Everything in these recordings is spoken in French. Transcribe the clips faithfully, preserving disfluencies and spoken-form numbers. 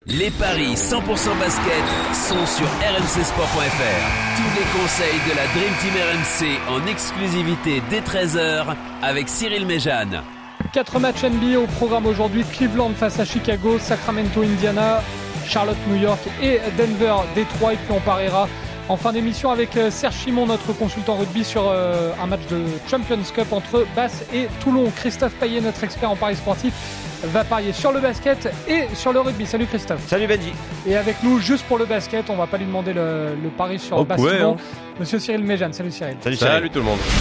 Les paris cent pour cent basket sont sur r m c sport point f r. Tous les conseils de la Dream Team R M C en exclusivité dès treize heures avec Cyril Méjeanne. Quatre matchs N B A au programme aujourd'hui. Cleveland face à Chicago, Sacramento, Indiana, Charlotte, New York et Denver, Détroit. Et puis on pariera en fin d'émission avec Serge Chimon, notre consultant rugby, sur euh, un match de Champions Cup entre Basse et Toulon. Christophe Payet, notre expert en paris sportif, va parier sur le basket et sur le rugby. Salut Christophe. Salut Benji. Et avec nous, juste pour le basket, on va pas lui demander le, le pari sur oh, Basse ouais, Toulon. Hein. Monsieur Cyril Méjeanne. Salut Cyril. Salut Cyril. Salut tout le monde.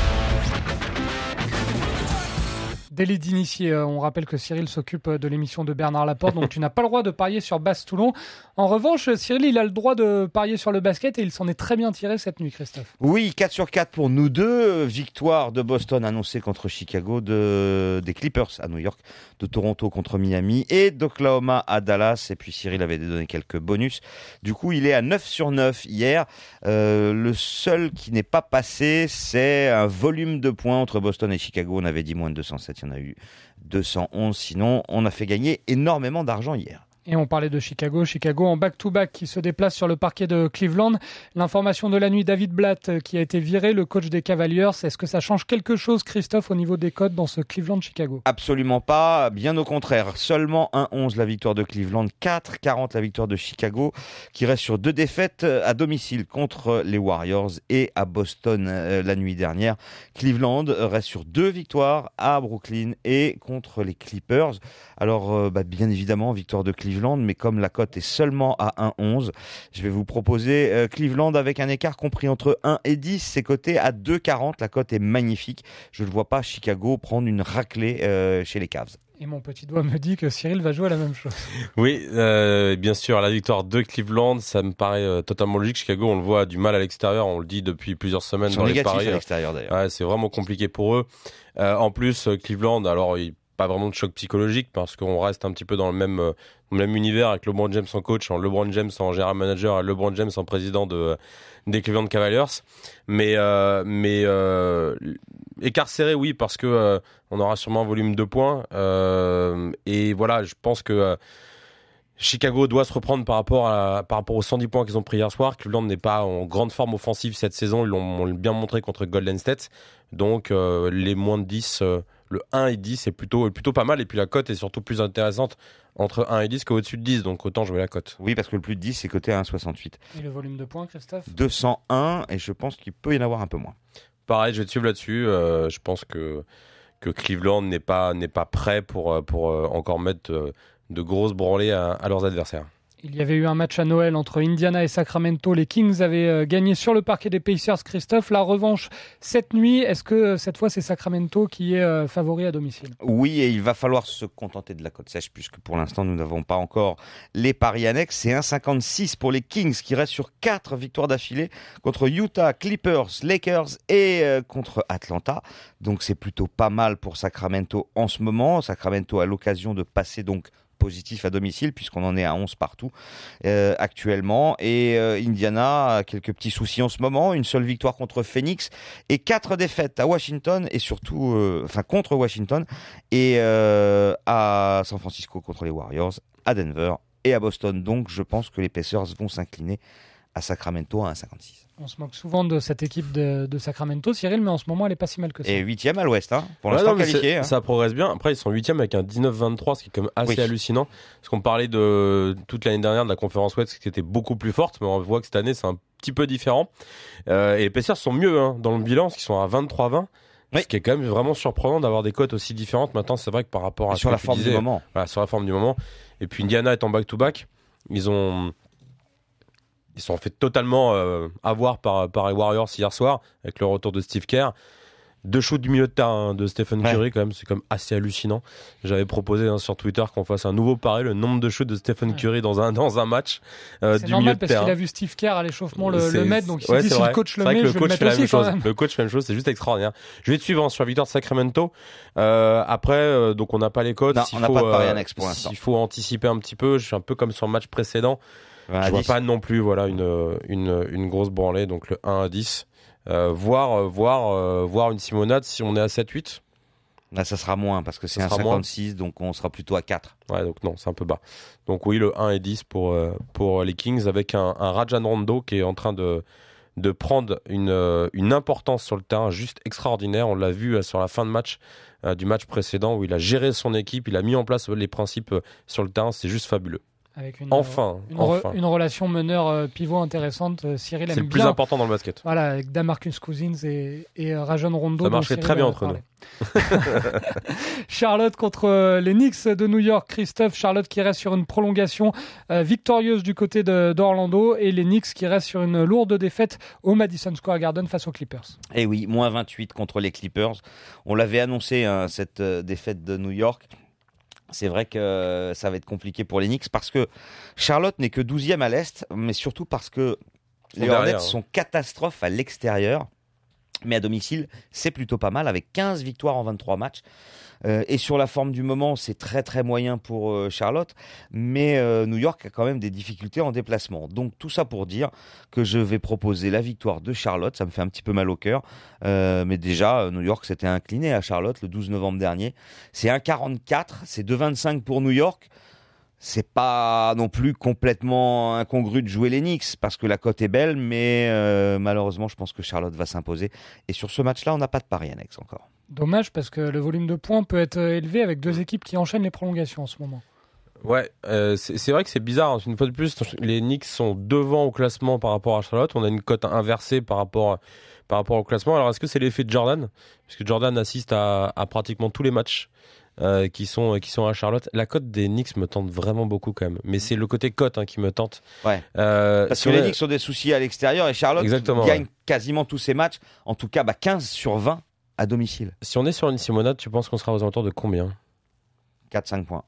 Délit d'initié, on rappelle que Cyril s'occupe de l'émission de Bernard Laporte, donc tu n'as pas le droit de parier sur Basse Toulon. En revanche, Cyril, il a le droit de parier sur le basket et il s'en est très bien tiré cette nuit, Christophe. Oui, quatre sur quatre pour nous deux. Victoire de Boston annoncée contre Chicago, de, des Clippers à New York, de Toronto contre Miami et d'Oklahoma à Dallas. Et puis Cyril avait donné quelques bonus. Du coup, il est à neuf sur neuf hier. Euh, le seul qui n'est pas passé, c'est un volume de points entre Boston et Chicago. On avait dit moins de deux cent sept. Il y en a eu deux cent onze, sinon on a fait gagner énormément d'argent hier. Et on parlait de Chicago, Chicago en back-to-back qui se déplace sur le parquet de Cleveland. L'information de la nuit, David Blatt qui a été viré, le coach des Cavaliers. Est-ce que ça change quelque chose, Christophe, au niveau des cotes dans ce Cleveland-Chicago ? Absolument pas, bien au contraire. Seulement un onze la victoire de Cleveland, quatre quarante la victoire de Chicago, qui reste sur deux défaites à domicile contre les Warriors et à Boston euh, la nuit dernière. Cleveland reste sur deux victoires à Brooklyn et contre les Clippers. Alors, euh, bah, bien évidemment, victoire de Cleveland. Mais comme la cote est seulement à un onze, je vais vous proposer euh, Cleveland avec un écart compris entre un et dix. C'est coté à deux quarante. La cote est magnifique. Je ne vois pas Chicago prendre une raclée euh, chez les Cavs. Et mon petit doigt me dit que Cyril va jouer à la même chose. Oui, euh, bien sûr, la victoire de Cleveland, ça me paraît euh, totalement logique. Chicago, on le voit, a du mal à l'extérieur. On le dit depuis plusieurs semaines. Ils sont dans négatifs les paris. à l'extérieur d'ailleurs. Ouais, c'est vraiment compliqué pour eux. Euh, en plus, Cleveland, alors il pas vraiment de choc psychologique parce qu'on reste un petit peu dans le même, euh, le même univers avec LeBron James en coach, en LeBron James en general manager et LeBron James en président de, des Cleveland Cavaliers. Mais, euh, mais euh, écart serré, oui, parce que euh, on aura sûrement un volume de points. Euh, et voilà, je pense que euh, Chicago doit se reprendre par rapport, à, par rapport aux cent dix points qu'ils ont pris hier soir. Cleveland n'est pas en grande forme offensive cette saison. Ils l'ont, l'ont bien montré contre Golden State. Donc, euh, les moins de dix, euh, le un et dix, c'est plutôt, plutôt pas mal. Et puis, la cote est surtout plus intéressante entre un et dix qu'au-dessus de dix. Donc, autant jouer la cote. Oui, parce que le plus de dix, c'est coté à un virgule soixante-huit. Et le volume de points, Christophe ? deux cent un, et je pense qu'il peut y en avoir un peu moins. Pareil, je vais te suivre là-dessus. Euh, je pense que, que Cleveland n'est pas, n'est pas prêt pour, pour euh, encore mettre euh, de grosses branlées à, à leurs adversaires. Il y avait eu un match à Noël entre Indiana et Sacramento. Les Kings avaient euh, gagné sur le parquet des Pacers. Christophe, la revanche cette nuit, est-ce que euh, cette fois c'est Sacramento qui est euh, favori à domicile ? Oui, et il va falloir se contenter de la cote sèche puisque pour l'instant nous n'avons pas encore les paris annexes. C'est un virgule cinquante-six pour les Kings qui restent sur quatre victoires d'affilée contre Utah, Clippers, Lakers et euh, contre Atlanta. Donc c'est plutôt pas mal pour Sacramento en ce moment. Sacramento a l'occasion de passer donc positif à domicile puisqu'on en est à onze partout euh, actuellement, et euh, Indiana a quelques petits soucis en ce moment, une seule victoire contre Phoenix et quatre défaites à Washington et surtout euh, enfin contre Washington et euh, à San Francisco contre les Warriors, à Denver et à Boston. Donc je pense que les Pacers vont s'incliner à Sacramento à un virgule cinquante-six. On se moque souvent de cette équipe de, de Sacramento, Cyril, mais en ce moment elle est pas si mal que ça. Et huitième à l'ouest, hein, pour ouais, l'instant non, qualifié. Hein. Ça progresse bien. Après, ils sont huitième avec un dix-neuf vingt-trois, ce qui est quand même assez oui. hallucinant. Parce qu'on parlait de toute l'année dernière de la conférence Ouest qui était beaucoup plus forte, mais on voit que cette année c'est un petit peu différent. Euh, et les Pacers sont mieux hein, dans le bilan, parce qu'ils sont à vingt-trois vingt. Oui. Ce qui est quand même vraiment surprenant d'avoir des cotes aussi différentes. Maintenant, c'est vrai que par rapport à et sur la forme disais, du moment. Voilà, sur la forme du moment. Et puis Indiana est en back-to-back. Ils ont Ils sont fait totalement euh, avoir par, par les Warriors hier soir, avec le retour de Steve Kerr. Deux shoots du milieu de terrain de Stephen Curry, ouais. quand même, c'est quand même assez hallucinant. J'avais proposé hein, sur Twitter qu'on fasse un nouveau pari, le nombre de shoots de Stephen ouais. Curry dans un, dans un match euh, du milieu de terrain. C'est normal parce qu'il a vu Steve Kerr à l'échauffement le, le mettre, donc il ouais, s'est dit si vrai. le coach le met, met, le je vais coach le mettre aussi chose. quand même. Le coach fait la même chose, c'est juste extraordinaire. Je vais te suivre hein, sur la victoire de Sacramento. Euh, après, euh, donc on n'a pas les cotes. Non, s'il on n'a faut, pas de pari euh, annexe pour l'instant. Il faut anticiper un petit peu, je suis un peu comme sur le match précédent. Ouais, je vois dix. pas non plus voilà, une, une, une grosse branlée, donc le un à dix. Euh, voir, voir, euh, voir une simonade si on est à sept huit. Là, ça sera moins parce que c'est Ça un sera cinquante-six, donc on sera plutôt à quatre. Ouais, donc non, c'est un peu bas. Donc oui, le un et dix pour, euh, pour les Kings avec un, un Rajon Rondo qui est en train de, de prendre une, euh, une importance sur le terrain juste extraordinaire. On l'a vu euh, sur la fin de match euh, du match précédent où il a géré son équipe, il a mis en place les principes euh, sur le terrain, c'est juste fabuleux. Avec une, Enfin, une, enfin. Re, une relation meneur-pivot intéressante. Euh, Cyril aime C'est le bien. plus important dans le basket. Voilà, avec Damarcus Cousins et, et Rajon Rondo. Ça marchait très bien entre nous. Charlotte contre les Knicks de New York. Christophe, Charlotte qui reste sur une prolongation euh, victorieuse du côté de, d'Orlando et les Knicks qui restent sur une lourde défaite au Madison Square Garden face aux Clippers. Et oui, moins vingt-huit contre les Clippers. On l'avait annoncé, hein, cette euh, défaite de New York. C'est vrai que ça va être compliqué pour les Knicks parce que Charlotte n'est que douzième à l'Est, mais surtout parce que les Hornets derrière, hein. sont catastrophes à l'extérieur. Mais à domicile, c'est plutôt pas mal avec quinze victoires en vingt-trois matchs. Euh, et sur la forme du moment, c'est très très moyen pour euh, Charlotte. Mais euh, New York a quand même des difficultés en déplacement. Donc tout ça pour dire que je vais proposer la victoire de Charlotte. Ça me fait un petit peu mal au cœur. Euh, mais déjà, New York s'était incliné à Charlotte le douze novembre dernier. C'est un virgule quarante-quatre, c'est deux virgule vingt-cinq pour New York. C'est pas non plus complètement incongru de jouer les Knicks parce que la cote est belle, mais euh, malheureusement, je pense que Charlotte va s'imposer. Et sur ce match-là, on n'a pas de pari annexe encore. Dommage parce que le volume de points peut être élevé avec deux équipes qui enchaînent les prolongations en ce moment. Ouais, euh, c'est, c'est vrai que c'est bizarre. Une fois de plus, les Knicks sont devant au classement par rapport à Charlotte. On a une cote inversée par rapport à, par rapport au classement. Alors, est-ce que c'est l'effet de Jordan ? Parce que Jordan assiste à, à pratiquement tous les matchs. Euh, qui sont qui sont à Charlotte. La cote des Knicks me tente vraiment beaucoup quand même, mais c'est le côté cote hein, qui me tente. Ouais. Euh, Parce que les Knicks ont des soucis à l'extérieur et Charlotte Exactement, gagne ouais. quasiment tous ses matchs. En tout cas, bah quinze sur vingt à domicile. Si on est sur une Simonade, tu penses qu'on sera aux alentours de combien ? quatre à cinq points.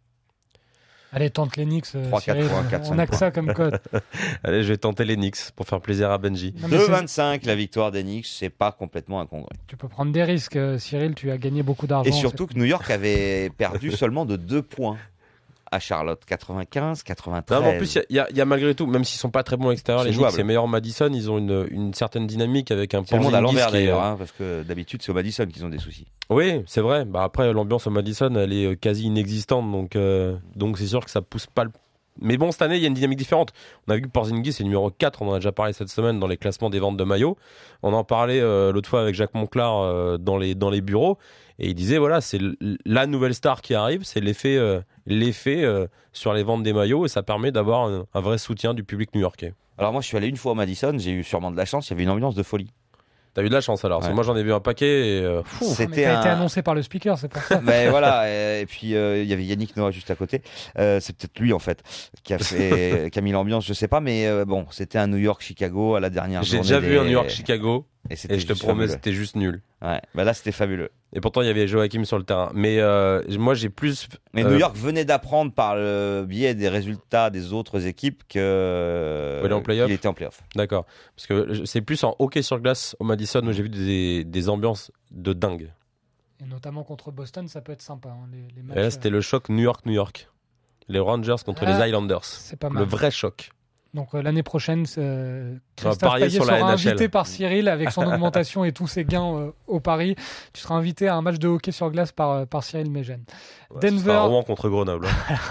Allez, tente les Knicks. trois, quatre Cyril, points, quatre, on a que ça comme code. Allez, je vais tenter les Knicks pour faire plaisir à Benji. deux virgule vingt-cinq la victoire des Knicks, c'est pas complètement incongru. Tu peux prendre des risques, Cyril, tu as gagné beaucoup d'argent. Et surtout que New York avait perdu seulement de deux points à Charlotte, quatre-vingt-quinze quatre-vingt-treize. Non, mais en plus, il y, y, y a malgré tout, même s'ils sont pas très bons à l'extérieur, c'est les jouable. Knicks, c'est meilleur en Madison, ils ont une, une certaine dynamique avec un c'est le monde à l'envers qui d'ailleurs, est... hein, parce que d'habitude c'est au Madison qu'ils ont des soucis. Oui, c'est vrai. Bah après, l'ambiance au Madison, elle est quasi inexistante, donc euh, donc c'est sûr que ça pousse pas le. Mais bon, cette année, il y a une dynamique différente. On a vu que Porzingis est numéro quatre, on en a déjà parlé cette semaine dans les classements des ventes de maillots. On en parlait euh, l'autre fois avec Jacques Monclar euh, dans les dans les bureaux, et il disait voilà, c'est l- la nouvelle star qui arrive, c'est l'effet euh, l'effet euh, sur les ventes des maillots, et ça permet d'avoir un, un vrai soutien du public new-yorkais. Alors moi, je suis allé une fois au Madison, j'ai eu sûrement de la chance, il y avait une ambiance de folie. T'as eu de la chance alors, parce que Ouais. moi j'en ai vu un paquet. Et, euh, Fou, C'était mais t'as un- été annoncé par le speaker, c'est pour ça. Mais voilà, et, et puis euh, il y avait Yannick Noah juste à côté. Euh, c'est peut-être lui en fait qui a fait, qui a mis l'ambiance, je sais pas, mais euh, bon, c'était un New York-Chicago à la dernière J'ai journée. déjà des... vu un New York-Chicago, et, et je te juste promets, fabuleux. c'était juste nul. Ouais, bah là c'était fabuleux. Et pourtant, il y avait Joachim sur le terrain. Mais euh, moi, j'ai plus. Mais euh, New York venait d'apprendre par le biais des résultats des autres équipes que Il est en play-off. qu'il était en playoff. D'accord. Parce que c'est plus en hockey sur glace au Madison où j'ai vu des, des ambiances de dingue. Et notamment contre Boston, ça peut être sympa. Hein, les, les matchs, Et là, c'était le choc New York-New York. Les Rangers contre Ah, les Islanders. c'est pas Le mal. vrai choc. Donc euh, l'année prochaine, euh, On va Christophe parier Payet sur la sera N H L. invité par Cyril avec son augmentation et tous ses gains euh, au Paris. Tu seras invité à un match de hockey sur glace par, euh, par Cyril Mégène. Ouais, ce Denver. sera Rouen contre Grenoble.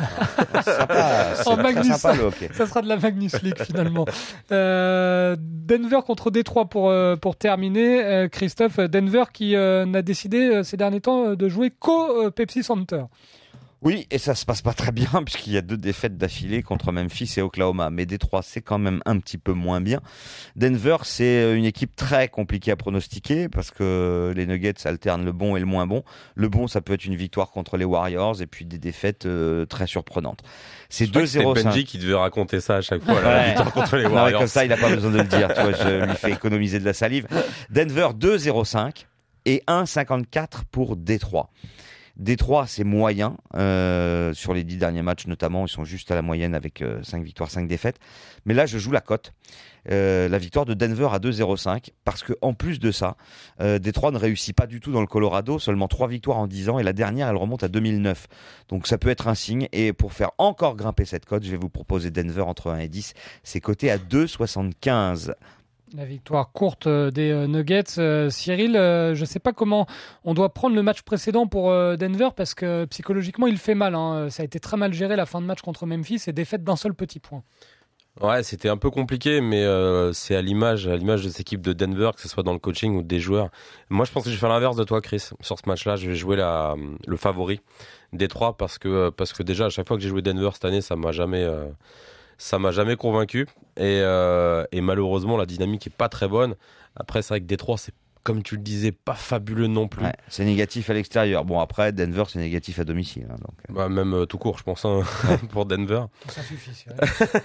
Sympa, c'est En très Magnus. sympa le hockey. Ça sera de la Magnus League finalement. Euh, Denver contre Détroit pour, euh, pour terminer. Euh, Christophe, Denver qui euh, n'a décidé euh, ces derniers temps euh, de jouer qu'au euh, Pepsi Center. Oui, et ça se passe pas très bien puisqu'il y a deux défaites d'affilée contre Memphis et Oklahoma. Mais Détroit, c'est quand même un petit peu moins bien. Denver, c'est une équipe très compliquée à pronostiquer parce que les Nuggets alternent le bon et le moins bon. Le bon, ça peut être une victoire contre les Warriors et puis des défaites euh, très surprenantes. C'est Je crois deux que c'était zéro cinq. Benji qui devait raconter ça à chaque fois, là, la Ouais. victoire contre les Non, mais Warriors. comme ça, il n'a pas besoin de le dire. Tu vois, je lui fais économiser de la salive. Denver deux zéro cinq et un virgule cinquante-quatre pour Détroit. Détroit, c'est moyen euh, sur les dix derniers matchs notamment. Ils sont juste à la moyenne avec euh, cinq victoires, cinq défaites. Mais là, je joue la cote. Euh, la victoire de Denver à deux zéro cinq parce que en plus de ça, euh, Détroit ne réussit pas du tout dans le Colorado. Seulement trois victoires en dix ans et la dernière, elle remonte à deux mille neuf. Donc ça peut être un signe. Et pour faire encore grimper cette cote, je vais vous proposer Denver entre un et dix. C'est coté à deux virgule soixante-quinze. La victoire courte des Nuggets. Euh, Cyril, euh, je ne sais pas comment on doit prendre le match précédent pour euh, Denver parce que psychologiquement, il fait mal. Hein. Ça a été très mal géré la fin de match contre Memphis et défaite d'un seul petit point. Ouais, c'était un peu compliqué, mais euh, c'est à l'image, à l'image de cette équipe de Denver, que ce soit dans le coaching ou des joueurs. Moi, je pense que je vais faire l'inverse de toi, Chris. Sur ce match-là, je vais jouer la, le favori des trois parce que, parce que déjà, à chaque fois que j'ai joué Denver cette année, ça m'a jamais... Euh, Ça m'a jamais convaincu et, euh, et malheureusement la dynamique est pas très bonne. Après c'est vrai que Détroit c'est comme tu le disais pas fabuleux non plus. Ouais, c'est négatif à l'extérieur. Bon après Denver c'est négatif à domicile. Hein, donc. Bah, même euh, tout court je pense hein, pour Denver. Ça suffit. C'est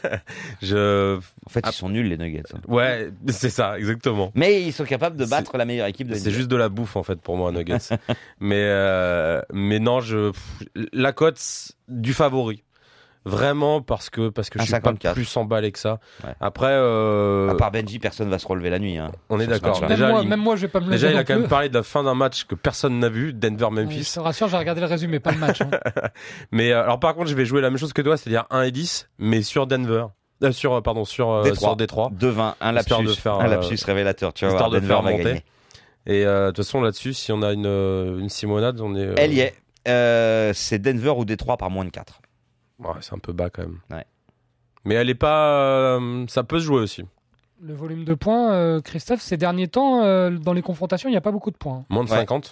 je... En fait ils sont nuls les Nuggets. Hein. Ouais c'est ça exactement. Mais ils sont capables de battre c'est... la meilleure équipe de N B A. C'est juste de la bouffe en fait pour moi Nuggets. mais euh, mais non je la cote du favori. Vraiment parce que parce que je suis pas plus emballé que ça. Ouais. Après, euh... à part Benji, personne va se relever la nuit. Hein, on est d'accord. Même, déjà, moi, il... même moi, je vais pas me lever. Déjà, il a non quand plus. même parlé de la fin d'un match que personne n'a vu, Denver-Memphis. Ouais, je te rassure, j'ai regardé le résumé, pas le match. Hein. mais euh, alors par contre, je vais jouer la même chose que toi, c'est-à-dire un et dix, mais sur Denver. Euh, sur pardon sur euh, Détroit. sur Détroit. deux vingt, un lapsus, de faire, un lapsus euh, révélateur. Tu vas voir, de Denver faire va monter. gagner. Et euh, de toute façon là-dessus, si on a une une simonade, on est. Euh... Elle y est. Euh, c'est Denver ou Détroit par moins de quatre. Ouais, c'est un peu bas quand même. Ouais. Mais elle est pas. Euh, ça peut se jouer aussi. Le volume de points, euh, Christophe, ces derniers temps, euh, dans les confrontations, il n'y a pas beaucoup de points. Moins de ouais. cinquante.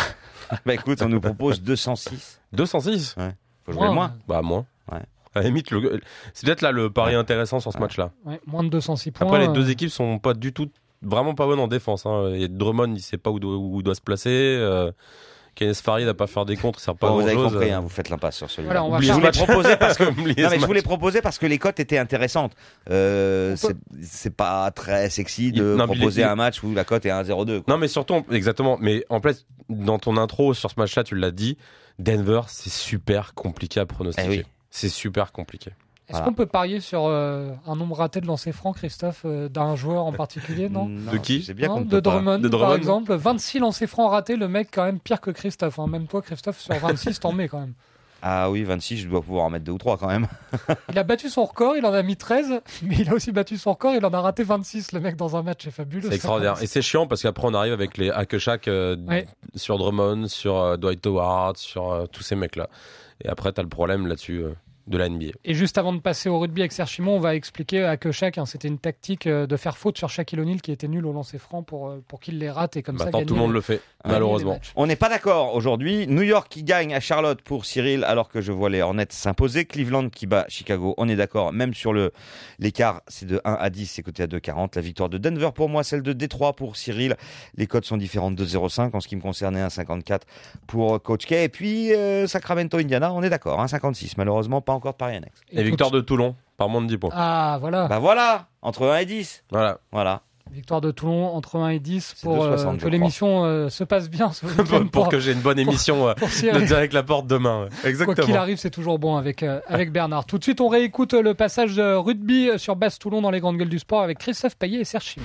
Bah écoute, on nous propose deux cent six. deux cent six. Ouais. Faut jouer moins, moins. Ouais. Bah moins. Ouais. À la limite, le... c'est peut-être là le pari ouais. intéressant sur ce ouais. match-là. Ouais, moins de deux cent six points. Après, les deux euh... équipes sont pas du tout, vraiment pas bonnes en défense. Hein. Et Drummond, il sait pas où doit, où doit se placer. Euh... Kenneth Farid n'a pas faire des contres, ça sert pas bon, à grand chose. Vous avez compris, hein, vous faites l'impasse sur celui-là. Voilà, je voulais proposer parce que non, mais je voulais proposer parce que les cotes étaient intéressantes. Euh, peut... c'est, c'est pas très sexy de il... non, proposer il... un match où la cote est un zéro deux. Non, mais surtout, exactement. Mais en fait, dans ton intro sur ce match-là, tu l'as dit, Denver, c'est super compliqué à pronostiquer. Eh oui. C'est super compliqué. Est-ce voilà. qu'on peut parier sur euh, un nombre raté de lancers francs, Christophe, euh, d'un joueur en particulier, non, non De qui c'est bien non, qu'on de, Drummond, de Drummond, par exemple. vingt-six lancers francs ratés, le mec quand même pire que Christophe. Hein. Même toi, Christophe, sur vingt-six, t'en mets quand même. Ah oui, vingt-six, je dois pouvoir en mettre deux ou trois quand même. Il a battu son record, il en a mis treize, mais il a aussi battu son record, il en a raté vingt-six, le mec, dans un match, c'est fabuleux. C'est extraordinaire. Et c'est chiant parce qu'après, on arrive avec les Hack-Shack euh, ouais. sur Drummond, sur euh, Dwight Howard, sur euh, tous ces mecs-là. Et après, t'as le problème là-dessus. Euh... de la N B A. Et juste avant de passer au rugby avec Serge Chimon, on va expliquer à que chaque, hein, c'était une tactique de faire faute sur Shaquille O'Neal qui était nul au lancer franc pour, pour qu'il les rate et comme Maintenant, ça tout le monde le fait, malheureusement. On n'est pas d'accord aujourd'hui. New York qui gagne à Charlotte pour Cyril alors que je vois les Hornets s'imposer. Cleveland qui bat Chicago, on est d'accord. Même sur le, l'écart, c'est de un à dix, c'est coté à deux quarante. La victoire de Denver pour moi, celle de Détroit pour Cyril. Les codes sont différentes, deux zéro cinq en ce qui me concerne et un cinquante-quatre pour Coach K. Et puis euh, Sacramento, Indiana, on est d'accord, un cinquante-six. Malheureusement, pas encore Paris Annex. Et, et victoire de Toulon, par moins de dix points. Ah, voilà. Bah voilà, entre un et dix. Voilà. Voilà. Victoire de Toulon entre un et dix pour soixante, euh, que l'émission euh, se passe bien. Ce pour, pour que j'ai une bonne émission pour, pour euh, direct la porte demain. Ouais. Exactement. Quoi qu'il arrive, c'est toujours bon avec, euh, avec Bernard. Tout de suite, on réécoute le passage de rugby sur Basse Toulon dans les grandes gueules du sport avec Christophe Payet et Serge Chimon.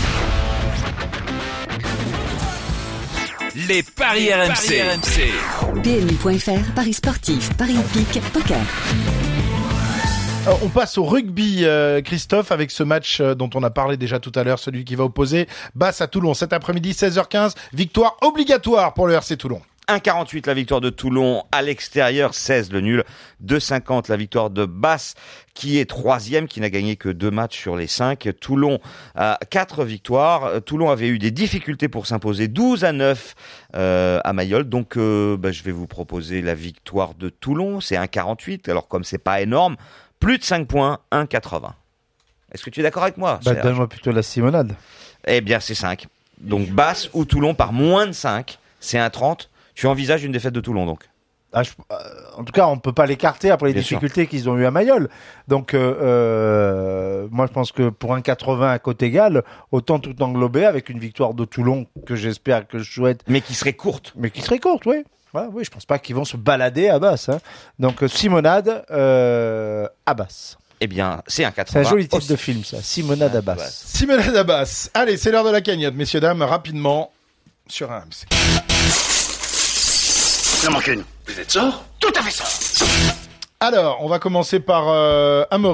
Les paris R M C. P M U point F R, paris sportif, paris hippique, poker. On passe au rugby, euh, Christophe, avec ce match euh, dont on a parlé déjà tout à l'heure, celui qui va opposer Basse à Toulon. Cet après-midi, seize heures quinze, victoire obligatoire pour le R C Toulon. un quarante-huit la victoire de Toulon à l'extérieur, seize le nul, deux cinquante la victoire de Basse qui est troisième, qui n'a gagné que deux matchs sur les cinq. Toulon a quatre victoires. Toulon avait eu des difficultés pour s'imposer, douze à neuf euh, à Mayol. Donc euh, bah, je vais vous proposer la victoire de Toulon, c'est un quarante-huit. Alors comme c'est pas énorme, plus de cinq points, un quatre-vingts. Est-ce que tu es d'accord avec moi? Bah, donne-moi plutôt la simonade. Eh bien c'est cinq. Donc Basse ou Toulon par moins de cinq, c'est un trente. Tu envisages une défaite de Toulon, donc? Ah, je, euh, en tout cas, on ne peut pas l'écarter après les Bien difficultés sûr. qu'ils ont eues à Mayol. Donc, euh, euh, moi, je pense que pour un quatre-vingts à côte égale, autant tout englober avec une victoire de Toulon que j'espère, que je souhaite. Mais qui serait courte. Mais qui serait courte, oui. Voilà, oui, je pense pas qu'ils vont se balader à Basse. Hein. Donc, Simonade euh, à Basse. Eh bien, c'est un quatre-vingts. C'est un joli titre aussi. De film, ça. Simonade à Basse. Simonade à Basse. Allez, c'est l'heure de la cagnotte, messieurs, dames, rapidement, sur un R M C. Il en manque une. Vous êtes sûr? Tout à fait sûr. Alors, on va commencer par euh, Amaury.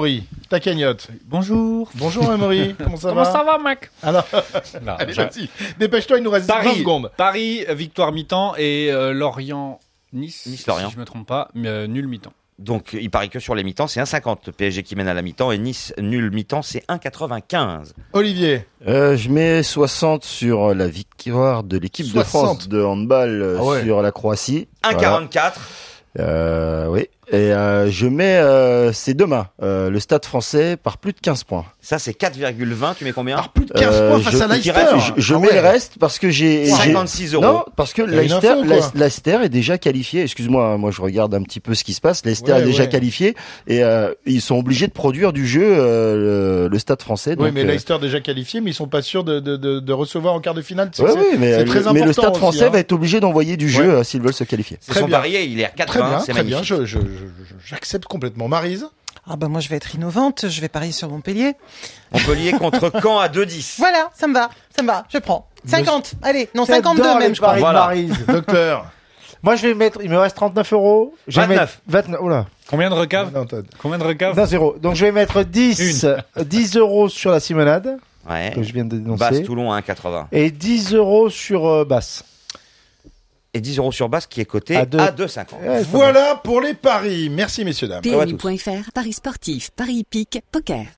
ta cagnotte. Bonjour. Bonjour Amaury, comment ça Comment va? ça va, mec? Alors, Non, allez, j'ai- vas-y. Dépêche-toi, il nous reste vingt Paris, secondes. Paris, victoire mi-temps et euh, Lorient, Nice, Nice-Lorient. si je me trompe pas, mais euh, nul mi-temps. Donc, il parie que sur les mi-temps, c'est un cinquante. P S G qui mène à la mi-temps et Nice nul mi-temps, c'est un quatre-vingt-quinze. Olivier, Euh, je mets soixante sur la victoire de l'équipe de soixante. France de handball euh, Ah ouais. sur la Croatie. un Voilà. quarante-quatre. Euh, oui. Et euh, je mets, euh, c'est demain, euh, le Stade français par plus de quinze points. Ça, c'est quatre virgule vingt. Tu mets combien? alors plus de quinze Euh, points face je- à qui Leicester. reste, Je, je Ah mets ouais. le reste parce que j'ai... j'ai- cinquante-six euros. Non, parce que Il y a une Leicester, info, quoi. Leic- Leicester est déjà qualifié. Excuse-moi, moi je regarde un petit peu ce qui se passe. Leicester Ouais, est déjà ouais. qualifié et euh, ils sont obligés de produire du jeu euh, le, le Stade français. Oui, donc, mais euh, Leicester déjà qualifié, mais ils sont pas sûrs de, de, de, de recevoir en quart de finale. C'est- Ouais, c'est- oui, mais, c'est très le, mais le important Stade aussi, français hein. va être obligé d'envoyer du jeu Ouais. euh, s'ils veulent se qualifier. C'est Très son bien. parier, il est à Très quatre-vingts. bien, C'est très bien. magnifique. Je, je, je- je- j'accepte complètement. Maryse, Ah bah moi je vais être innovante, je vais parier sur Montpellier. Montpellier contre Caen à deux dix. Voilà, ça me va, ça me va, je prends. cinquante, allez, non J'adore cinquante-deux les même je crois. paris de Voilà. Maryse. docteur. Moi, je vais mettre, il me reste trente-neuf euros. Je vais vingt-neuf. mettre vingt-neuf. Oula. Combien de recaves Non, t'as- Combien de recaves Non, zéro. Donc, je vais mettre dix, dix euros sur la Simonade, Ouais. que je viens de dénoncer. Basse-Toulon à un quatre-vingts. Et dix euros sur euh, Basse. Et dix euros sur Basse qui est coté À à deux. deux cinquante. Ouais, c'est pas mal. Voilà pour les paris. Merci, messieurs, dames. P M U point F R, Paris sportif, Paris hippique, poker.